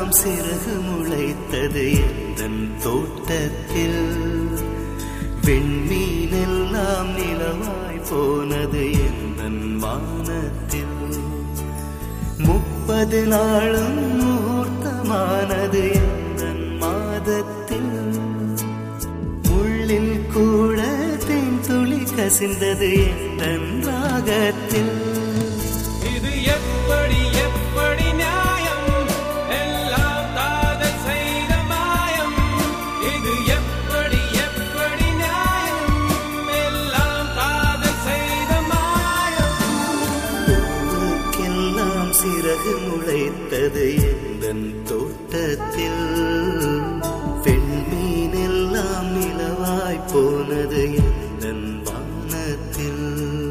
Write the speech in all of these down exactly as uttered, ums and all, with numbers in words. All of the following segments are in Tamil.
எல்லாம் சிறகு முளைத்தது எந்தன் தோட்டத்தில். விண்மீனெல்லாம் நிலவாய் போனது எந்தன் வானத்தில். முப்பது நாளும் முகூர்த்தமானது எந்தன் மாதத்தில். உள்ளில் கூட தேன் துளி கசிந்தது எந்தன் ராகத்தில். இது எப்படி எப்படி நியாயம்? எல்லாம் காதல் செய்த மாயம். இது எப்படி எப்படி நியாயம்? எல்லாம் காதல் செய்த மாயம். பூவுக்கெல்லாம் சிறகு முளைத்தது எந்தன் தோட்டத்தில். பெண்மீனெல்லாம் நிலவாய் போனது எந்தன் வானத்தில்.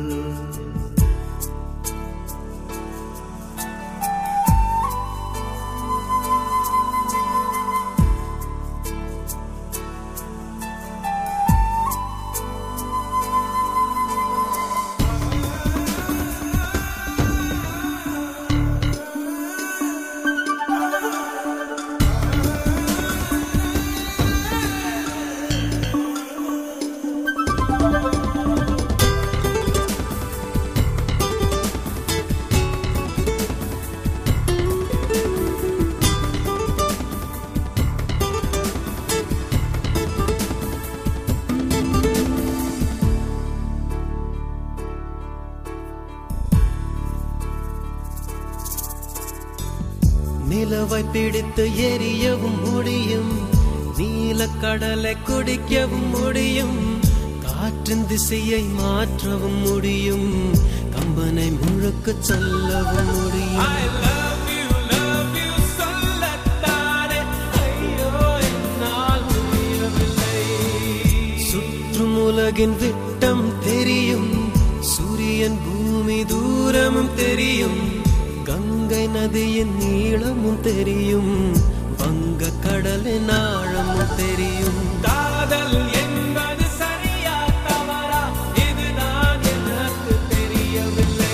நிலவை பிடித்து எரியவும் முடியும், நீலக்கடலை குடிக்கவும் முடியும், காற்றின் திசையை மாற்றவும் முடியும், கம்பனை முழுக்க சொல்லவும் முடியும். I love you, love you சொல்லத்தானே ஐயோ என்னால் முடியவில்லை. சுற்றும் உலகின் விட்டம் தெரியும், சூரியன் பூமி தூரமும் தெரியும், கங்கை நதியின் நீளமும் தெரியும், வங்க கடலின் ஆழமும் தெரியும். காதல் என்பது சரியா தவறா இதுதான் எனக்கு தெரியவில்லை.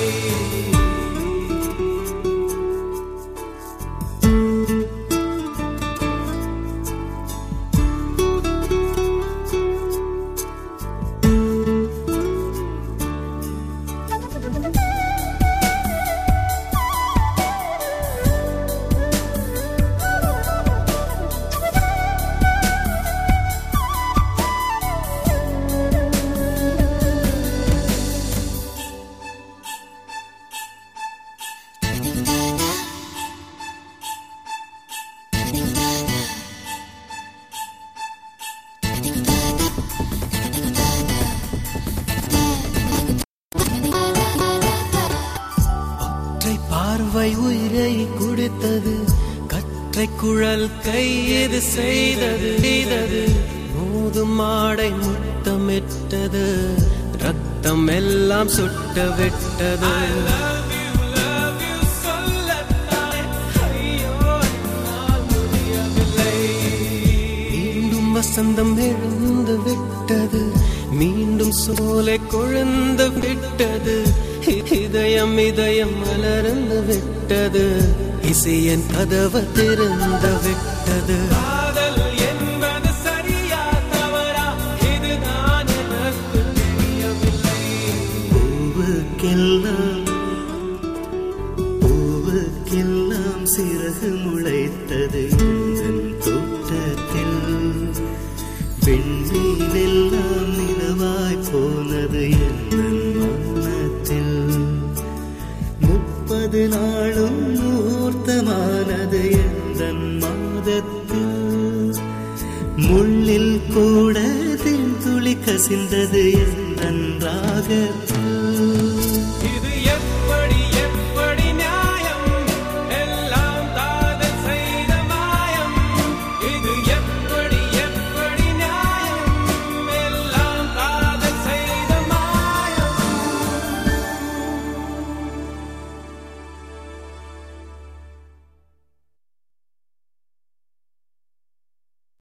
பார்வை உயிரை குடித்தது, கற்றை குழல் கையது செய்தது செய்தது, மோதும் ஆடை முத்தமிட்டது, ரத்தம் எல்லாம் சுட்ட விட்டது. மீண்டும் வசந்தம் எழுந்து விட்டது, மீண்டும் சோலை கொழுந்து விட்டது, இதயம் இதயம் மலர்ந்து விட்டது, இசையன் கதவு திறந்து விட்டது. காதல் என்பது சரியா தவறா இதுதான் எனக்கு தெரியவில்லை. பூவுக்கெல்லாம் பூவுக்கெல்லாம் சிறகு முளைத்தது எந்தன் தோட்டத்தில். விண்மீனெல்லாம் நிலவாய் போனது எந்தன் வானத்தில். முப்பது நாளும் முகூர்த்தமானது எந்தன் மாதத்தில். முள்ளில் கூட தேன் துளி கசிந்தது எந்தன் ராகத்தில்.